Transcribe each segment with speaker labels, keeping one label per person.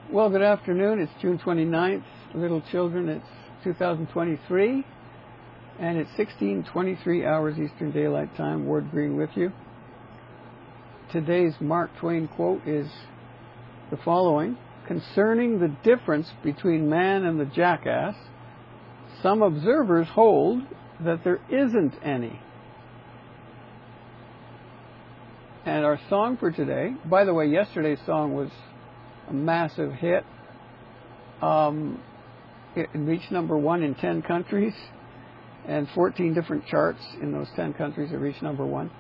Speaker 1: Well, good afternoon. It's June 29th. Little children, it's 2023, and it's 16:23 hours Eastern Daylight Time. Ward Green with you. Today's Mark Twain quote is the following: "Concerning the difference between man and the jackass, some observers hold that there isn't any." And our song for today, by the way, yesterday's song was a massive hit. It reached number one in 10 countries and 14 different charts in those 10 countries. It reached number one.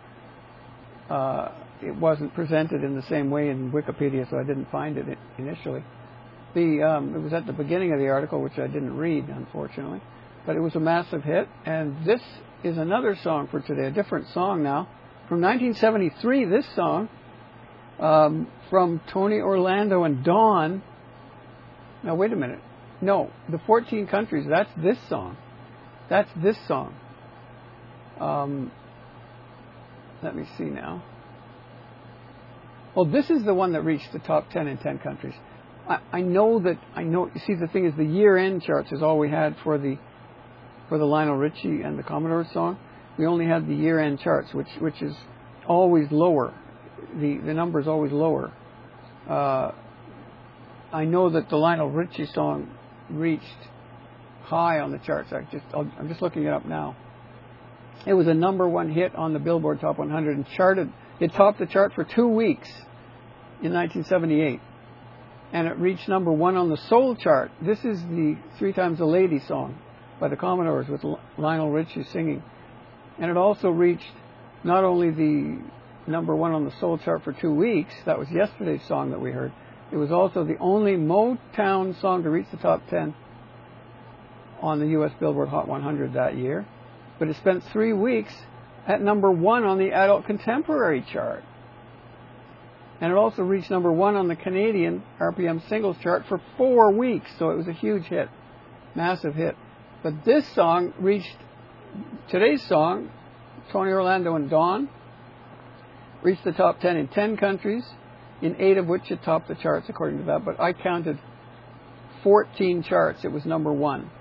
Speaker 1: It wasn't presented in the same way in Wikipedia, so I didn't find it initially. It was at the beginning of the article, which I didn't read, unfortunately. But it was a massive hit. And this is another song for today, a different song now. From 1973, this song, from Tony Orlando and Dawn. Now, wait a minute. No, the 14 countries, that's this song. That's this song. Let me see now. Well, this is the one that reached the top 10 in 10 countries. I know, you see, the thing is, the year-end charts is all we had for the Lionel Richie and the Commodores song. We only had the year-end charts, which is always lower. The number is always lower. I know that the Lionel Richie song reached high on the charts. I'm just looking it up now. It was a number one hit on the Billboard Top 100 and it topped the chart for 2 weeks in 1978. And it reached number one on the Soul chart. This is the Three Times a Lady song by the Commodores with Lionel Richie singing. And it also reached not only the number one on the Soul chart for 2 weeks, that was yesterday's song that we heard, it was also the only Motown song to reach the top 10 on the U.S. Billboard Hot 100 that year. But it spent 3 weeks at number one on the Adult Contemporary chart. And it also reached number one on the Canadian RPM Singles chart for 4 weeks. So it was a huge hit, massive hit. But this song reached, today's song, Tony Orlando and Dawn, reached the top 10 in 10 countries, in 8 of which it topped the charts according to that. But I counted 14 charts. It was number one.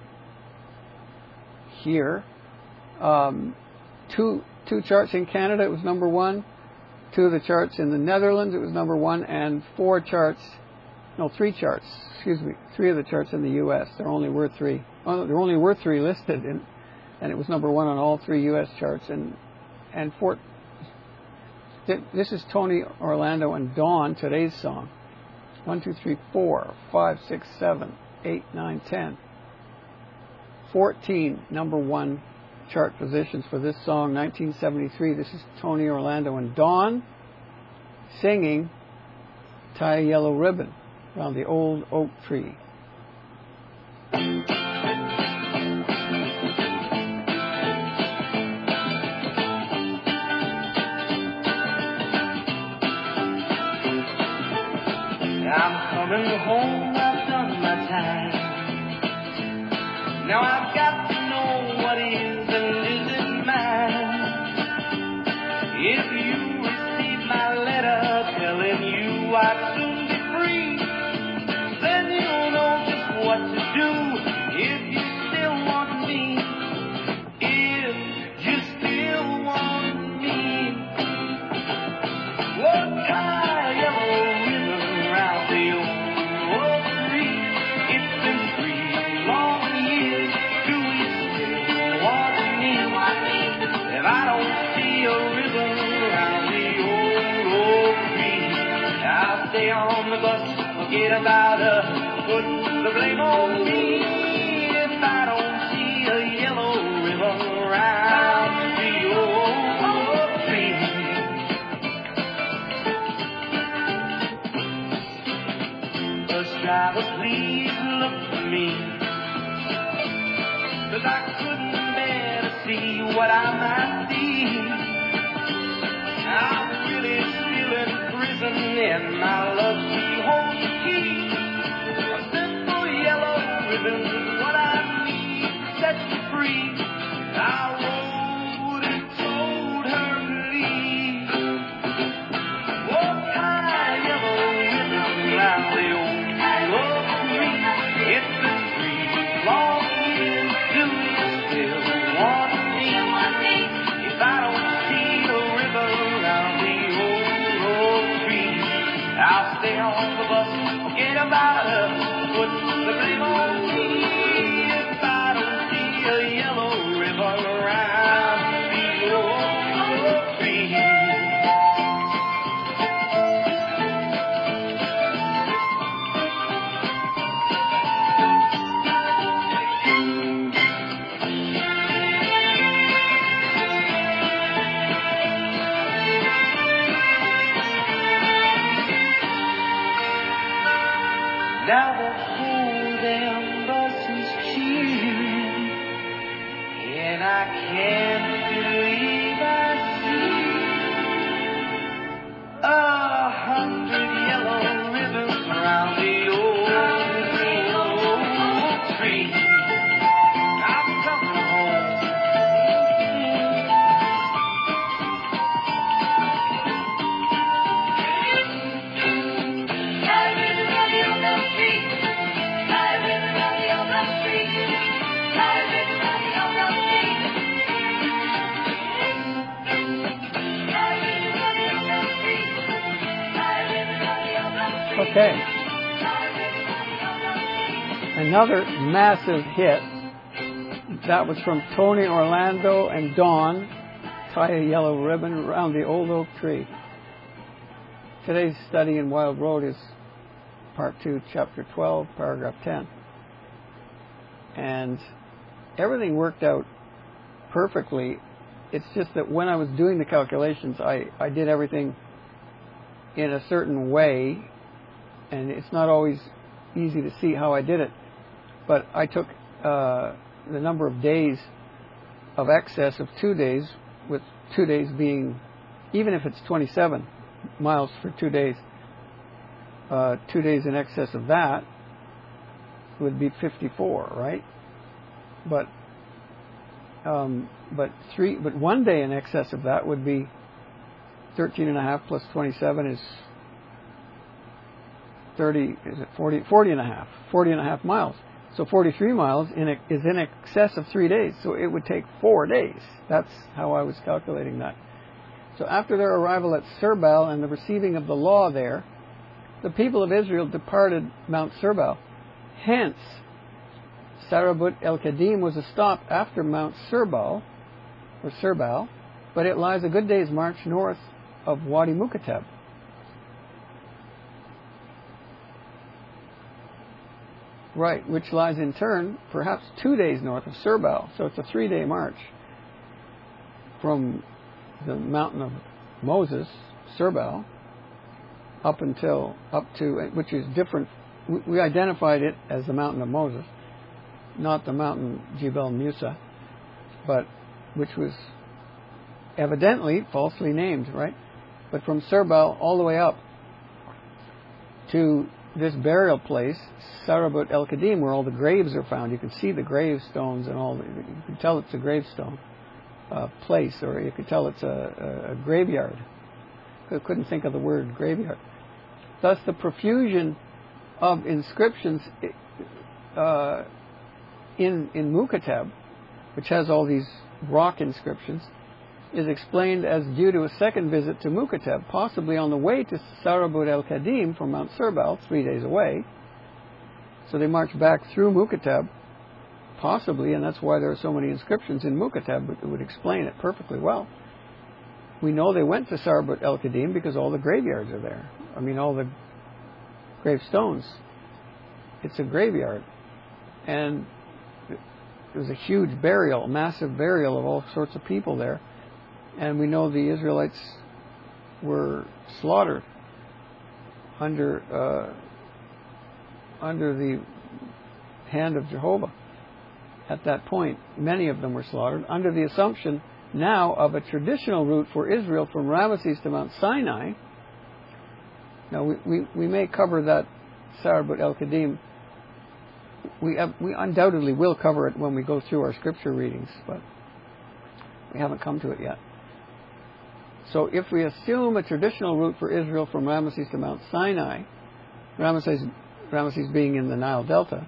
Speaker 1: Here, two charts in Canada, it was number one. 2 of the charts in the Netherlands, it was number one, and 3 charts, 3 of the charts in the U.S. There only were 3. Oh, there only were 3 listed, and it was number one on all 3 U.S. charts. This is Tony Orlando and Dawn, today's song. 1, 2, 3, 4, 5, 6, 7, 8, 9, 10. 14 number one chart positions for this song, 1973. This is Tony Orlando and Dawn singing "Tie a Yellow Ribbon Around the Old Oak Tree."
Speaker 2: I'm coming home, I've done my time. Now I've got to know what is and isn't mine. If you receive my letter telling you I'd soon be free, then you'll know just what to do if you still want me. If you still want me. Oh, tie a yellow ribbon around the old oak tree. It's been 3 long years. Do you still want me? If I don't see a ribbon around the old oak tree, I'll stay on the bus, forget about her, put the blame on me. If I don't see a yellow ribbon around the old oak tree. Bus driver, please look for me, 'cause I couldn't bear to see what I might see. I'm really still in prison, and my love, she holds the key. A simple yellow ribbon is what I need to set you free. I wrote and told her to leave. Oh, tie a yellow ribbon around the old on the bus. Forget about us, put the blame on me. If I don't see a yellow ribbon around the old tree. Now the whole damn bus is cheering, and I can't believe I see 100 yellow ribbons around the old tree. I'm coming home.
Speaker 1: Okay. Another massive hit. That was from Tony Orlando and Dawn. Tie a yellow ribbon around the old oak tree. Today's study in Wild Road is part 2, chapter 12, paragraph 10. And everything worked out perfectly. It's just that when I was doing the calculations, I did everything in a certain way, and it's not always easy to see how I did it. But I took the number of days of excess of 2 days, with 2 days being, even if it's 27 miles for 2 days, 2 days in excess of that would be 54, right? But 1 day in excess of that would be 13.5 plus 27 is 30. Is it 40? 40.5. 40.5 miles. So 43 miles is in excess of 3 days. So it would take 4 days. That's how I was calculating that. So after their arrival at Serbal and the receiving of the law there, the people of Israel departed Mount Serbal. Hence, Sarabut el-Kadim was a stop after Mount Serbal, but it lies a good day's march north of Wadi Mukatab. Right, which lies in turn perhaps 2 days north of Serbal. So it's a 3-day march from the mountain of Moses, Serbal, up to, which is different. We identified it as the mountain of Moses, not the mountain Jebel Musa, but which was evidently falsely named, right? But from Serbal all the way up to this burial place, Sarabut el-Kadim, where all the graves are found. You can see the gravestones and all. You can tell it's a gravestone place, or you could tell it's a graveyard. I couldn't think of the word graveyard. Thus, the profusion of inscriptions in Mukatab, which has all these rock inscriptions, is explained as due to a second visit to Mukatab, possibly on the way to Sarabut el-Kadim from Mount Serbal, 3 days away. So they marched back through Mukatab, possibly, and that's why there are so many inscriptions in Mukatab, but it would explain it perfectly well. We know they went to Sarabut el-Kadim because all the graveyards are there. I mean, all the gravestones. It's a graveyard. And it was a huge burial, massive burial of all sorts of people there. And we know the Israelites were slaughtered under the hand of Jehovah. At that point, many of them were slaughtered under the assumption now of a traditional route for Israel from Ramesses to Mount Sinai. Now we may cover that Sarabut el-Kadim. We undoubtedly will cover it when we go through our scripture readings, but we haven't come to it yet. So if we assume a traditional route for Israel from Ramesses to Mount Sinai, Ramesses being in the Nile Delta,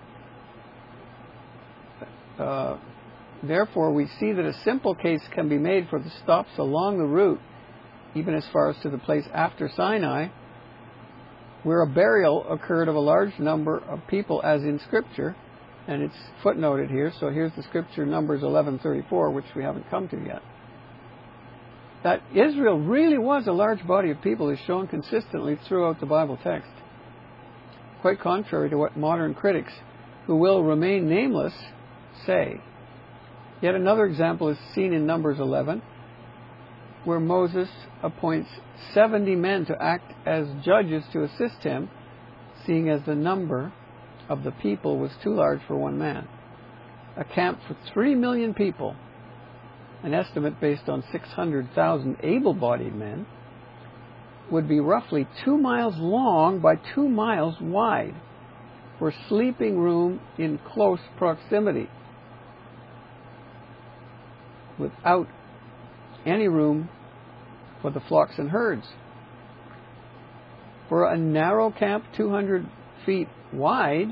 Speaker 1: therefore we see that a simple case can be made for the stops along the route, even as far as to the place after Sinai, where a burial occurred of a large number of people as in Scripture, and it's footnoted here, so here's the Scripture, Numbers 11:34, which we haven't come to yet. That Israel really was a large body of people is shown consistently throughout the Bible text. Quite contrary to what modern critics, who will remain nameless, say. Yet another example is seen in Numbers 11, where Moses appoints 70 men to act as judges to assist him, seeing as the number of the people was too large for one man. A camp for 3 million people, an estimate based on 600,000 able-bodied men, would be roughly 2 miles long by 2 miles wide for sleeping room in close proximity, without any room for the flocks and herds. For a narrow camp 200 feet wide,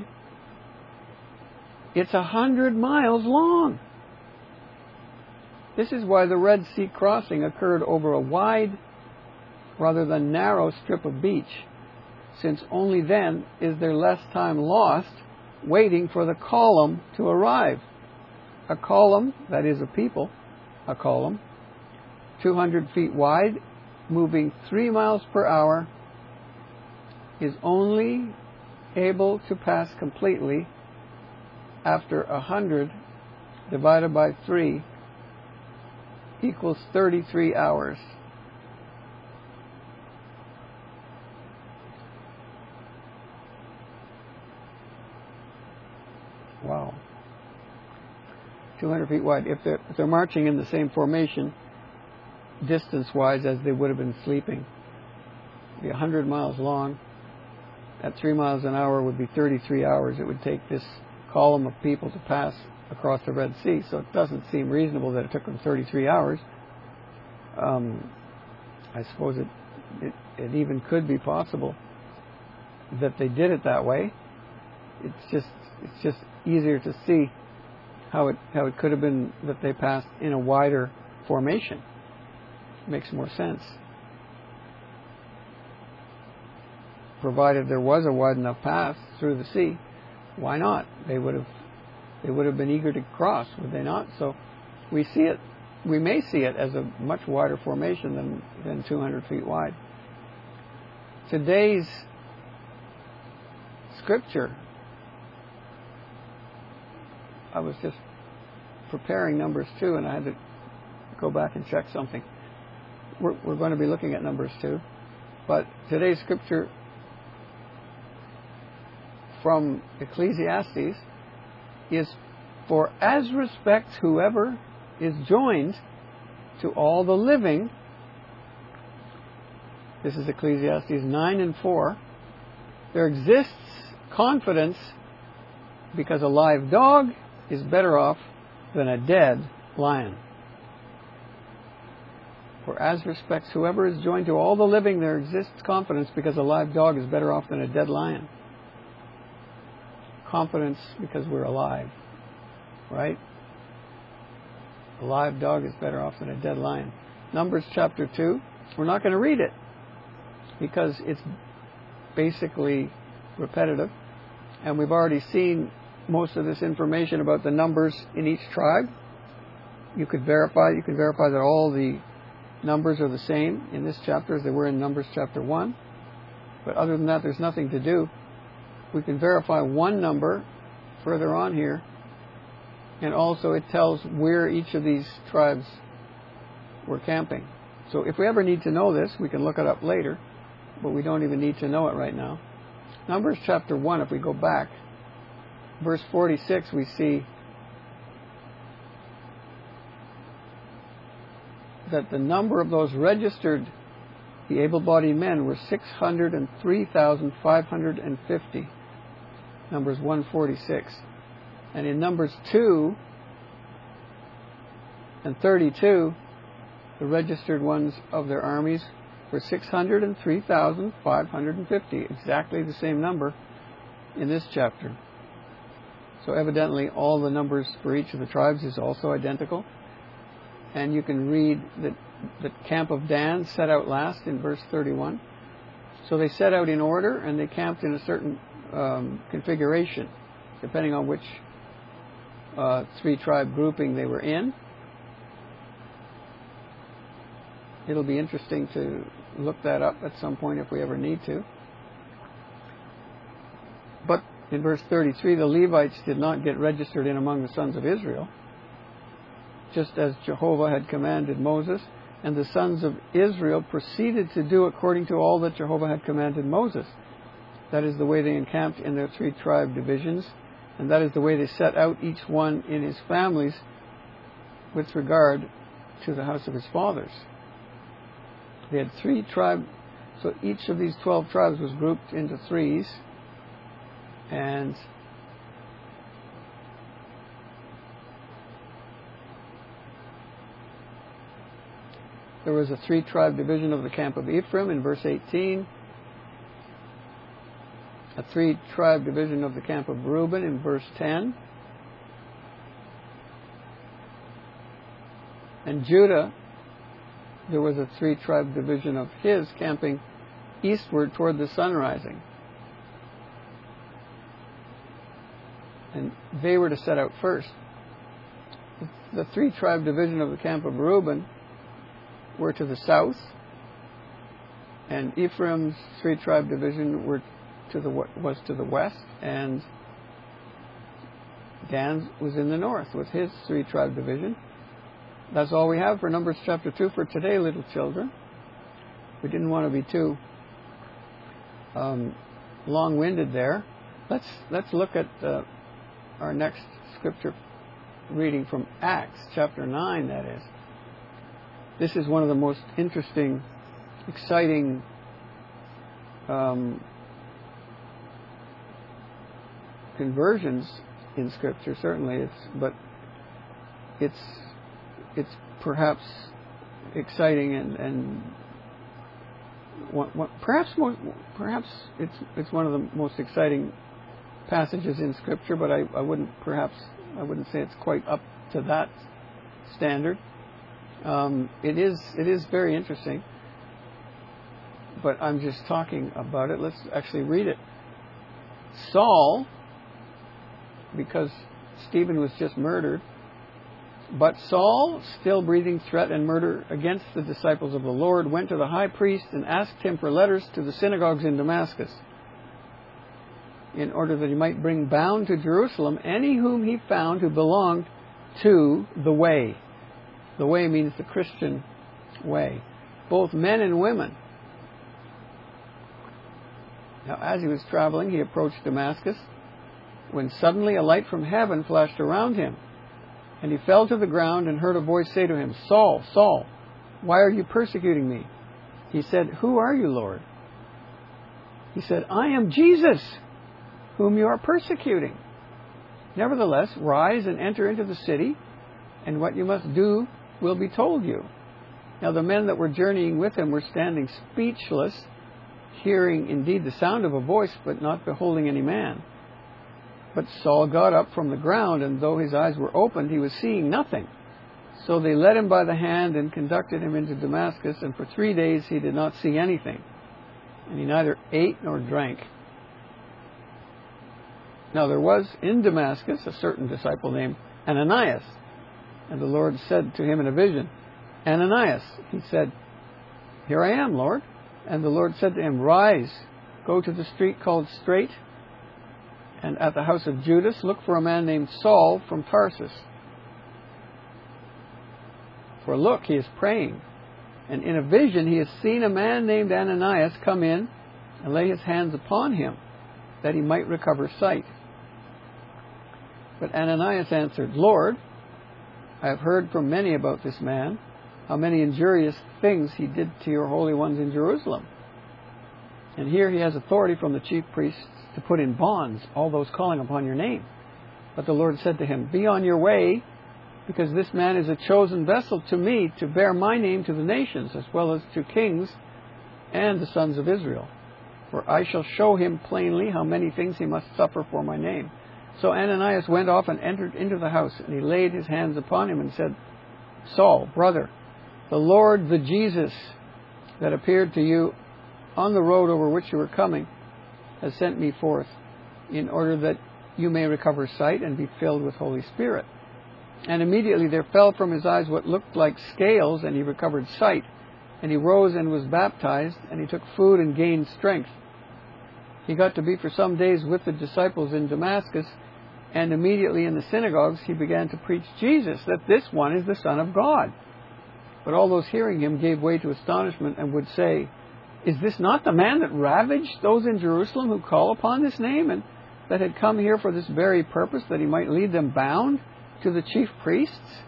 Speaker 1: it's 100 miles long. This is why the Red Sea crossing occurred over a wide rather than narrow strip of beach, since only then is there less time lost waiting for the column to arrive. A column, that is a people, a column, 200 feet wide, moving 3 miles per hour, is only able to pass completely after 100 divided by 3 equals 33 hours. Wow. 200 feet wide. If they're marching in the same formation, distance-wise, as they would have been sleeping, it'd be 100 miles long. At 3 miles an hour would be 33 hours. It would take this column of people to pass across the Red Sea. So it doesn't seem reasonable that it took them 33 hours. I suppose it even could be possible that they did it that way. It's just easier to see how it could have been that they passed in a wider formation. It makes more sense. Provided there was a wide enough path through the sea, why not? They would have been eager to cross, would they not? So we may see it as a much wider formation than 200 feet wide. Today's Scripture, I was just preparing Numbers 2 and I had to go back and check something. We're going to be looking at Numbers 2, but today's Scripture from Ecclesiastes is, for as respects whoever is joined to all the living, this is Ecclesiastes 9:4, there exists confidence because a live dog is better off than a dead lion. For as respects whoever is joined to all the living, there exists confidence because a live dog is better off than a dead lion. Confidence because we're alive, right? A live dog is better off than a dead lion. Numbers chapter 2, we're not going to read it because it's basically repetitive, and we've already seen most of this information about the numbers in each tribe. You can verify that all the numbers are the same in this chapter as they were in Numbers chapter 1. But other than that, there's nothing to do. We can verify one number further on here, and also it tells where each of these tribes were camping. So if we ever need to know this, we can look it up later, but we don't even need to know it right now. Numbers chapter 1, if we go back, verse 46, we see that the number of those registered, the able-bodied men, were 603,550. Numbers 146. And in Numbers 2 and 32, the registered ones of their armies were 603,550. Exactly the same number in this chapter. So evidently all the numbers for each of the tribes is also identical. And you can read that the camp of Dan set out last in verse 31. So they set out in order, and they camped in a certain configuration, depending on which three-tribe grouping they were in. It'll be interesting to look that up at some point if we ever need to. But in verse 33, the Levites did not get registered in among the sons of Israel, just as Jehovah had commanded Moses, and the sons of Israel proceeded to do according to all that Jehovah had commanded Moses. That is the way they encamped in their three-tribe divisions, and that is the way they set out each one in his families with regard to the house of his fathers. They had 3 tribes, so each of these 12 tribes was grouped into threes, and there was a 3-tribe division of the camp of Ephraim in verse 18, a 3-tribe division of the camp of Reuben in verse 10, and Judah, there was a 3-tribe division of his camping eastward toward the sun rising. And they were to set out first. The 3-tribe division of the camp of Reuben were to the south, and Ephraim's 3-tribe division was to the west, and Dan was in the north with his 3-tribe division. That's all we have for Numbers chapter 2 for today, little children. We didn't want to be too long-winded there. Let's look at our next scripture reading from Acts chapter 9, that is. This is one of the most interesting, exciting conversions in Scripture. Certainly, it's perhaps exciting and perhaps it's one of the most exciting passages in Scripture. But I wouldn't say it's quite up to that standard. It is very interesting, but I'm just talking about it. Let's actually read it. Saul, because Stephen was just murdered, but Saul, still breathing threat and murder against the disciples of the Lord, went to the high priest and asked him for letters to the synagogues in Damascus, in order that he might bring bound to Jerusalem any whom he found who belonged to the way. The way means the Christian way, both men and women. Now, as he was traveling, he approached Damascus, when suddenly a light from heaven flashed around him, and he fell to the ground and heard a voice say to him, "Saul, Saul, why are you persecuting me?" He said, "Who are you, Lord?" He said, "I am Jesus, whom you are persecuting. Nevertheless, rise and enter into the city, and what you must do will be told you." Now the men that were journeying with him were standing speechless, hearing indeed the sound of a voice, but not beholding any man. But Saul got up from the ground, and though his eyes were opened, he was seeing nothing. So they led him by the hand and conducted him into Damascus, and for 3 days he did not see anything, and he neither ate nor drank. Now there was in Damascus a certain disciple named Ananias, and the Lord said to him in a vision, "Ananias." He said, "Here I am, Lord." And the Lord said to him, "Rise, go to the street called Straight, and at the house of Judas look for a man named Saul from Tarsus. For look, he is praying, and in a vision he has seen a man named Ananias come in and lay his hands upon him, that he might recover sight." But Ananias answered, "Lord, I have heard from many about this man, how many injurious things he did to your holy ones in Jerusalem. And here he has authority from the chief priests to put in bonds all those calling upon your name." But the Lord said to him, "Be on your way, because this man is a chosen vessel to me to bear my name to the nations, as well as to kings and the sons of Israel. For I shall show him plainly how many things he must suffer for my name." So Ananias went off and entered into the house, and he laid his hands upon him and said, "Saul, brother, the Lord, the Jesus that appeared to you on the road over which you are coming has sent me forth, in order that you may recover sight and be filled with Holy Spirit. And immediately there fell from his eyes what looked like scales, and he recovered sight. And he rose and was baptized, and he took food and gained strength. He got to be for some days with the disciples in Damascus, and immediately in the synagogues he began to preach Jesus, that this one is the Son of God. But all those hearing him gave way to astonishment and would say, "Is this not the man that ravaged those in Jerusalem who call upon this name, and that had come here for this very purpose, that he might lead them bound to the chief priests?"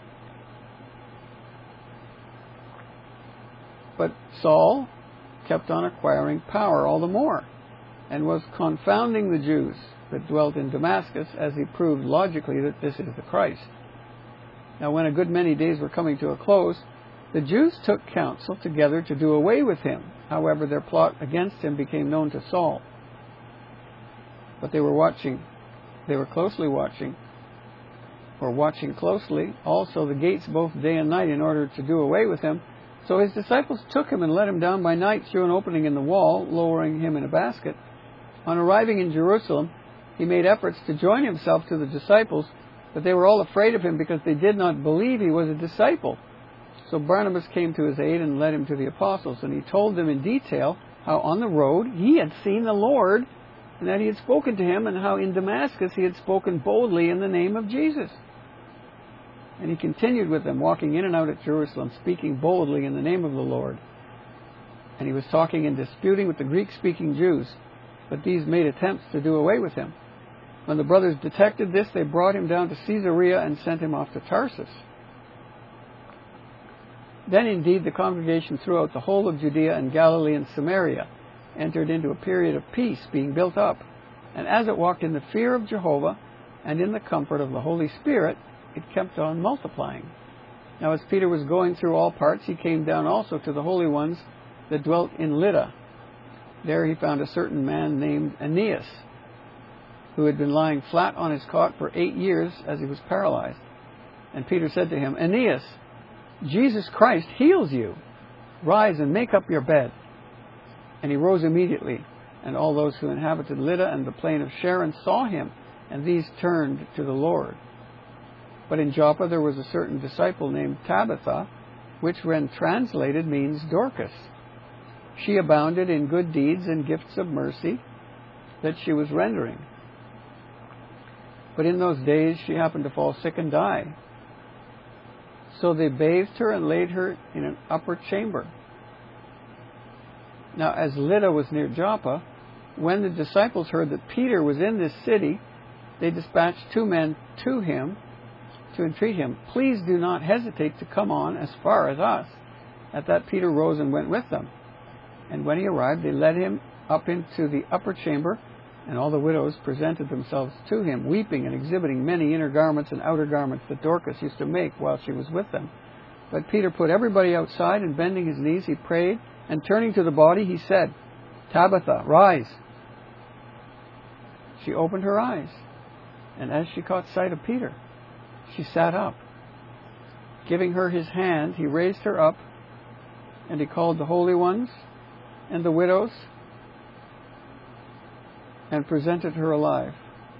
Speaker 1: But Saul kept on acquiring power all the more, and was confounding the Jews that dwelt in Damascus, as he proved logically that this is the Christ. Now when a good many days were coming to a close, the Jews took counsel together to do away with him. However, their plot against him became known to Saul. But they were watching closely also the gates both day and night, in order to do away with him. So his disciples took him and let him down by night through an opening in the wall, lowering him in a basket. On arriving in Jerusalem, he made efforts to join himself to the disciples, but they were all afraid of him, because they did not believe he was a disciple. So Barnabas came to his aid and led him to the apostles, and he told them in detail how on the road he had seen the Lord, and that he had spoken to him, and how in Damascus he had spoken boldly in the name of Jesus. And he continued with them, walking in and out at Jerusalem, speaking boldly in the name of the Lord. And he was talking and disputing with the Greek-speaking Jews, but these made attempts to do away with him. When the brothers detected this, they brought him down to Caesarea and sent him off to Tarsus. Then indeed the congregation throughout the whole of Judea and Galilee and Samaria entered into a period of peace, being built up. And as it walked in the fear of Jehovah and in the comfort of the Holy Spirit, it kept on multiplying. Now as Peter was going through all parts, he came down also to the holy ones that dwelt in Lydda. There he found a certain man named Aeneas, who had been lying flat on his cot for 8 years, as he was paralyzed. And Peter said to him, "Aeneas, Jesus Christ heals you. Rise and make up your bed." And he rose immediately, and all those who inhabited Lydda and the plain of Sharon saw him, and these turned to the Lord. But in Joppa there was a certain disciple named Tabitha, which when translated means Dorcas. She abounded in good deeds and gifts of mercy that she was rendering. But in those days she happened to fall sick and die. So they bathed her and laid her in an upper chamber. Now as Lydda was near Joppa, when the disciples heard that Peter was in this city, they dispatched 2 men to him to entreat him, "Please do not hesitate to come on as far as us." At that Peter rose and went with them. And when he arrived, they led him up into the upper chamber, and all the widows presented themselves to him, weeping and exhibiting many inner garments and outer garments that Dorcas used to make while she was with them. But Peter put everybody outside, and bending his knees, he prayed, and turning to the body, he said, "Tabitha, rise." She opened her eyes, and as she caught sight of Peter, she sat up. Giving her his hand, he raised her up, and he called the holy ones and the widows, and presented her alive.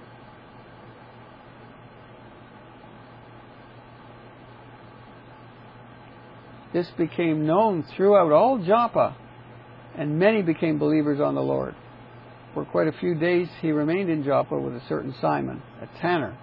Speaker 1: This became known throughout all Joppa, and many became believers on the Lord. For quite a few days he remained in Joppa with a certain Simon, a tanner.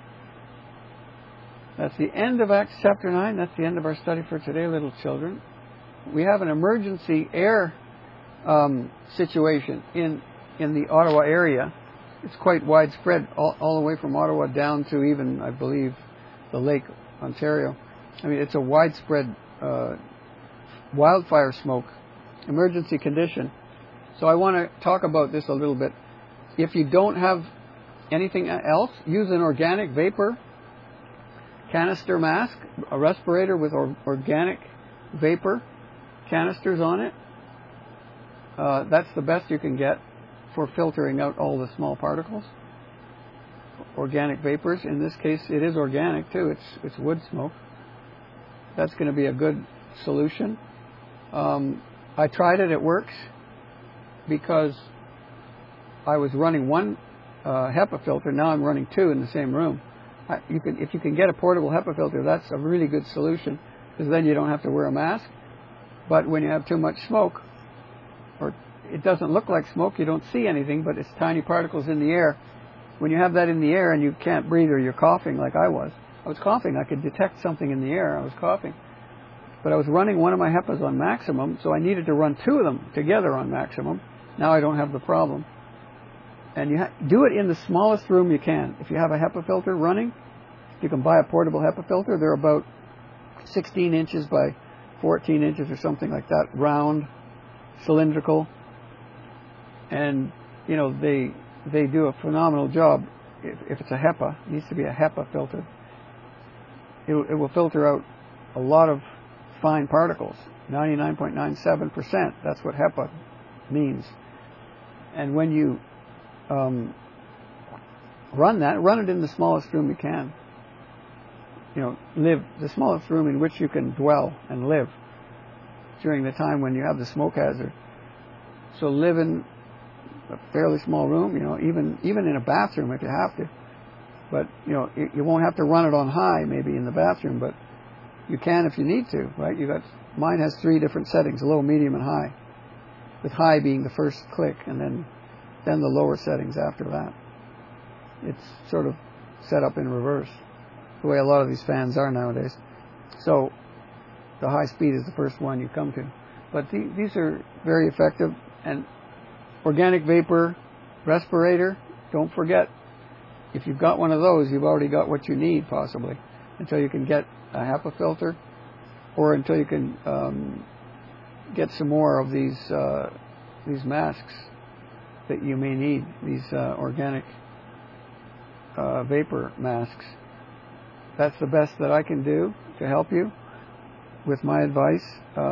Speaker 1: That's the end of Acts chapter 9. That's the end of our study for today, little children. We have an emergency air situation in the Ottawa area. It's quite widespread, all the way from Ottawa down to even, I believe, the Lake Ontario. I mean, it's a widespread wildfire smoke emergency condition. So I want to talk about this a little bit. If you don't have anything else, use an organic vapor canister mask, a respirator with organic vapor canisters on it. That's the best you can get for filtering out all the small particles. Organic vapors. In this case, it is organic too. It's wood smoke. That's going to be a good solution. I tried it. It works. because I was running one HEPA filter. Now I'm running two in the same room. If you can get a portable HEPA filter, that's a really good solution, because then you don't have to wear a mask. But when you have too much smoke, or it doesn't look like smoke, you don't see anything, but it's tiny particles in the air. When you have that in the air and you can't breathe, or you're coughing like I was coughing. I could detect something in the air. I was coughing. But I was running one of my HEPAs on maximum, so I needed to run two of them together on maximum. Now I don't have the problem. And you do it in the smallest room you can. If you have a HEPA filter running, you can buy a portable HEPA filter. They're about 16 inches by 14 inches or something like that, round, cylindrical. And, you know, they do a phenomenal job. If it's a HEPA, it needs to be a HEPA filter. It will filter out a lot of fine particles, 99.97%. That's what HEPA means. And when you run it in the smallest room you can. You know, the smallest room in which you can dwell and live during the time when you have the smoke hazard. So live in a fairly small room, you know, even in a bathroom if you have to. But, you know, you won't have to run it on high maybe in the bathroom, but you can if you need to, right? Mine has 3 different settings, low, medium, and high, with high being the first click, and then the lower settings after that. It's sort of set up in reverse, the way a lot of these fans are nowadays. So the high speed is the first one you come to. But these are very effective. And organic vapor respirator, don't forget, if you've got one of those, you've already got what you need, possibly, until you can get a HEPA filter, or until you can get some more of these masks that you may need, these organic vapor masks. That's the best that I can do to help you with my advice.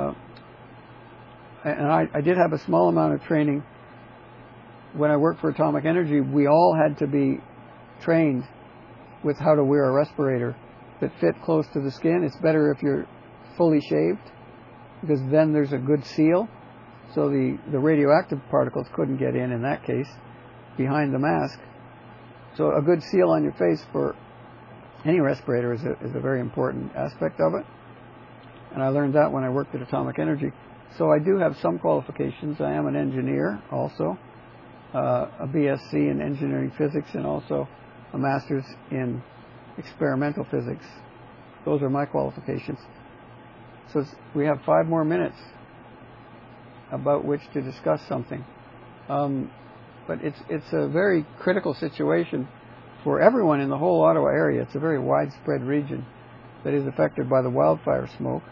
Speaker 1: And I did have a small amount of training. When I worked for Atomic Energy, we all had to be trained with how to wear a respirator that fit close to the skin. It's better if you're fully shaved, because then there's a good seal, so the radioactive particles couldn't get in that case, behind the mask. So a good seal on your face for any respirator is a very important aspect of it. And I learned that when I worked at Atomic Energy. So I do have some qualifications. I am an engineer also, a BSc in engineering physics, and also a master's in experimental physics. Those are my qualifications. So we have 5 more minutes about which to discuss something. But it's a very critical situation for everyone in the whole Ottawa area. It's a very widespread region that is affected by the wildfire smoke.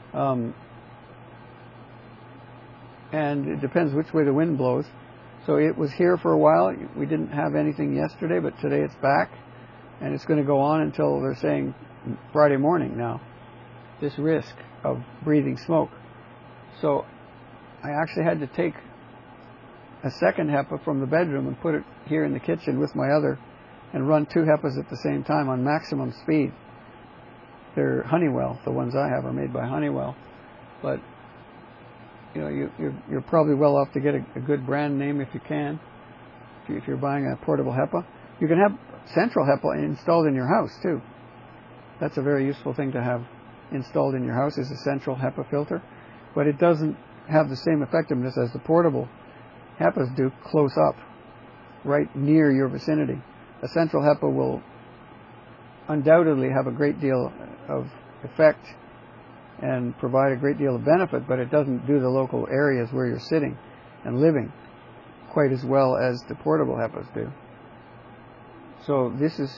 Speaker 1: And it depends which way the wind blows. So it was here for a while. We didn't have anything yesterday, but today it's back. And it's going to go on until they're saying Friday morning now, this risk of breathing smoke. So I actually had to take a second HEPA from the bedroom and put it here in the kitchen with my other, and run 2 HEPAs at the same time on maximum speed. They're Honeywell. The ones I have are made by Honeywell. But you know, you're probably well off to get a good brand name if you can. If you're buying a portable HEPA, you can have central HEPA installed in your house too. That's a very useful thing to have installed in your house, is a central HEPA filter. But it doesn't have the same effectiveness as the portable HEPAs do close up, right near your vicinity. A central HEPA will undoubtedly have a great deal of effect and provide a great deal of benefit, but it doesn't do the local areas where you're sitting and living quite as well as the portable HEPAs do. So this is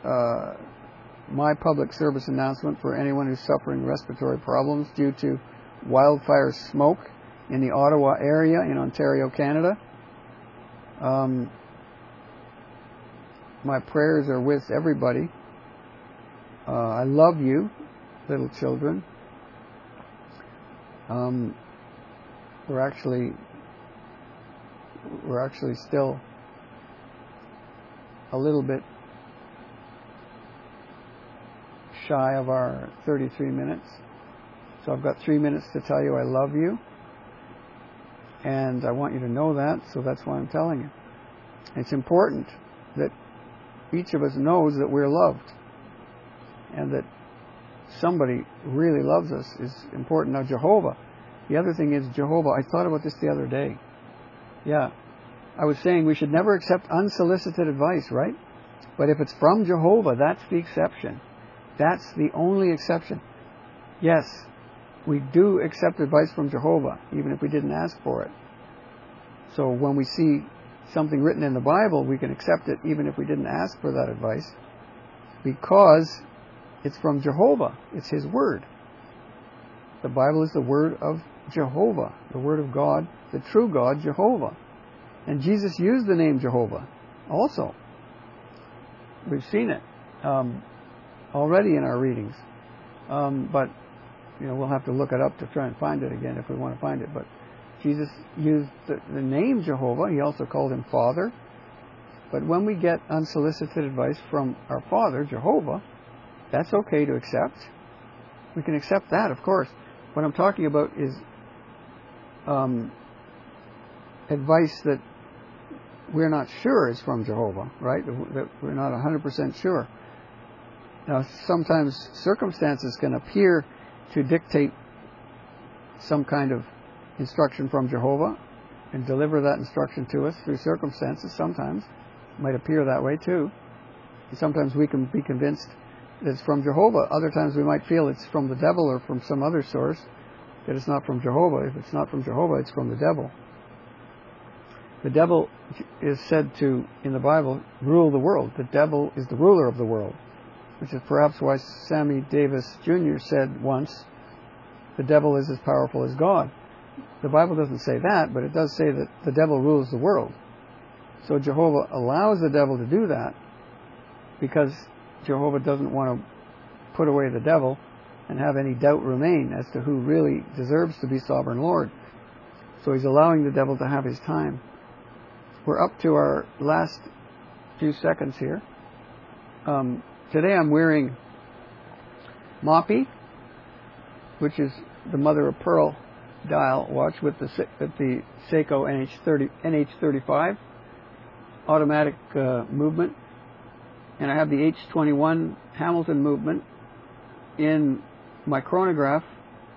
Speaker 1: my public service announcement for anyone who's suffering respiratory problems due to wildfire smoke in the Ottawa area in Ontario, Canada. My prayers are with everybody. I love you, little children. We're actually still a little bit shy of our 33 minutes. So I've got 3 minutes to tell you I love you. And I want you to know that, so that's why I'm telling you. It's important that each of us knows that we're loved, and that somebody really loves us is important. Now, Jehovah, the other thing is Jehovah. I thought about this the other day. Yeah, I was saying we should never accept unsolicited advice, right? But if it's from Jehovah, that's the exception. That's the only exception. Yes, we do accept advice from Jehovah, even if we didn't ask for it. So when we see something written in the Bible, we can accept it even if we didn't ask for that advice, because it's from Jehovah. It's His Word. The Bible is the Word of Jehovah, the Word of God, the true God, Jehovah. And Jesus used the name Jehovah also. We've seen it already in our readings. But we'll have to look it up to try and find it again if we want to find it. But Jesus used the name Jehovah. He also called Him Father. But when we get unsolicited advice from our Father, Jehovah, that's okay to accept. We can accept that, of course. What I'm talking about is advice that we're not sure is from Jehovah, right? That we're not 100% sure. Now, sometimes circumstances can appear to dictate some kind of instruction from Jehovah and deliver that instruction to us through circumstances. Sometimes it might appear that way too. And sometimes we can be convinced that it's from Jehovah. Other times we might feel it's from the devil or from some other source, that it's not from Jehovah. If it's not from Jehovah, it's from the devil. The devil is said to, in the Bible, rule the world. The devil is the ruler of the world, which is perhaps why Sammy Davis Jr. said once, the devil is as powerful as God. The Bible doesn't say that, but it does say that the devil rules the world. So Jehovah allows the devil to do that because Jehovah doesn't want to put away the devil and have any doubt remain as to who really deserves to be sovereign Lord. So He's allowing the devil to have his time. We're up to our last few seconds here. Today I'm wearing Moppy, which is the mother of pearl dial watch with the Seiko NH35 automatic movement, and I have the H21 Hamilton movement in my chronograph,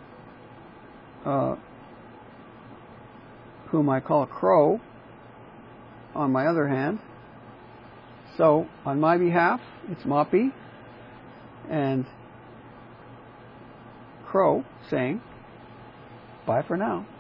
Speaker 1: whom I call Crow, on my other hand. So, on my behalf, it's Moppy and Crow saying, bye for now.